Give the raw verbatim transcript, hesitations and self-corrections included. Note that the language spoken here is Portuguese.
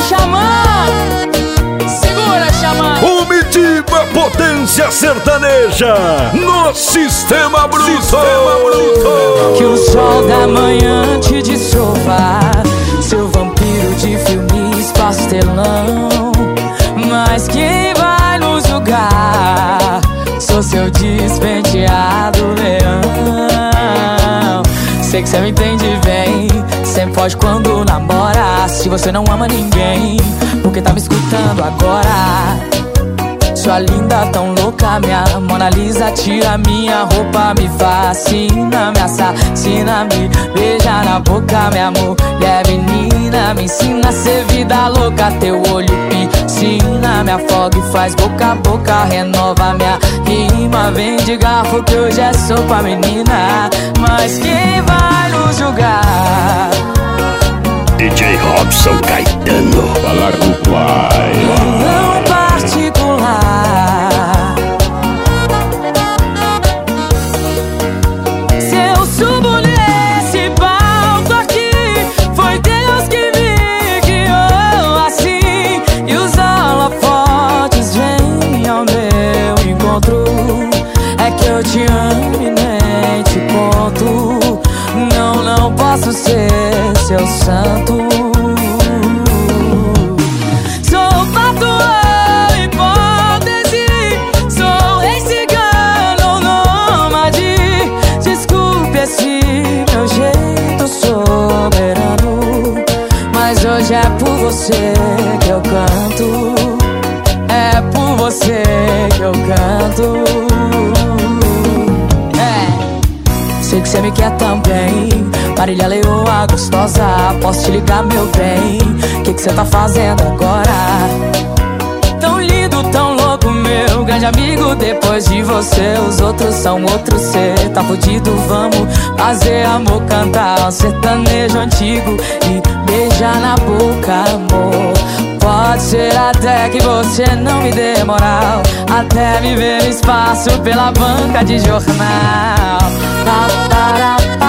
Xamã! Segura, Xamã! Comitiva Potência Sertaneja no Sistema Bruto. Sistema Bruto. Que o sol da manhã te dissolva, seu vampiro de filmes pastelão. Mas quem vai nos julgar? Sou seu despenteado leão. Sei que cê me entende bem, sempre foge quando namora. Se você não ama ninguém, porque tá me escutando agora? Sua linda, tão louca, minha Mona Lisa, tira minha roupa, me fascina, me assassina, me beija na boca, minha mulher menina, me ensina a ser vida louca, teu olho piscina, me afoga e faz boca a boca, renova minha rima, vem de garfo que hoje é sopa, menina, mas quem vai nos julgar? D J Robson Caetano, falar com o pai. Não particular. Se eu subo nesse palco aqui, foi Deus que me guiou assim. E os holofotes vêm ao meu encontro. É que eu te amo e nem te conto. Não, não posso ser seu santo. Hoje é por você que eu canto, é por você que eu canto. É, sei que você me quer também, Marília Leoa gostosa, posso te ligar, meu bem? Que que você tá fazendo agora? Tão lindo, tão louco, meu grande amigo. Depois de você, os outros são outros. Cê tá fudido, vamos fazer amor, cantar um sertanejo antigo e beijar na boca, amor. Pode ser até que você não me dê moral, até me ver no espaço pela banca de jornal. Pa, para, pa.